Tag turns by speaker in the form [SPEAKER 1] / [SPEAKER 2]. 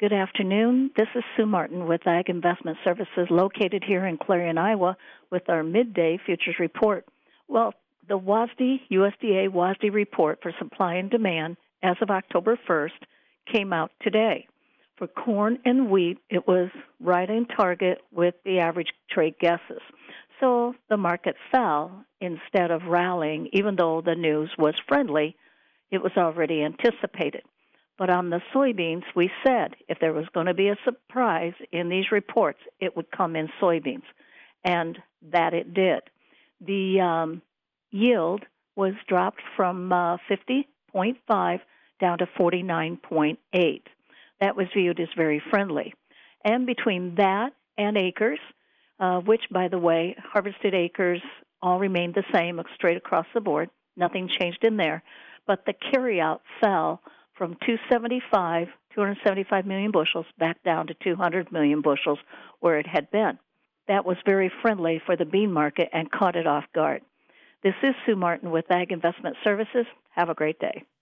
[SPEAKER 1] Good afternoon. This is Sue Martin with Ag Investment Services located here in Clarion, Iowa with our midday futures report. Well, the USDA WASDE report for supply and demand as of October 1st came out today. For corn and wheat, it was right in target with the average trade guesses. So the market fell instead of rallying, even though the news was friendly. It was already anticipated. But on the soybeans, we said if there was going to be a surprise in these reports, it would come in soybeans, and that it did. The yield was dropped from 50.5 down to 49.8. That was viewed as very friendly. And between that and acres, which, by the way, harvested acres all remained the same straight across the board, nothing changed in there, but the carryout fell from 275 million bushels back down to 200 million bushels where it had been. That was very friendly for the bean market and caught it off guard. This is Sue Martin with Ag Investment Services. Have a great day.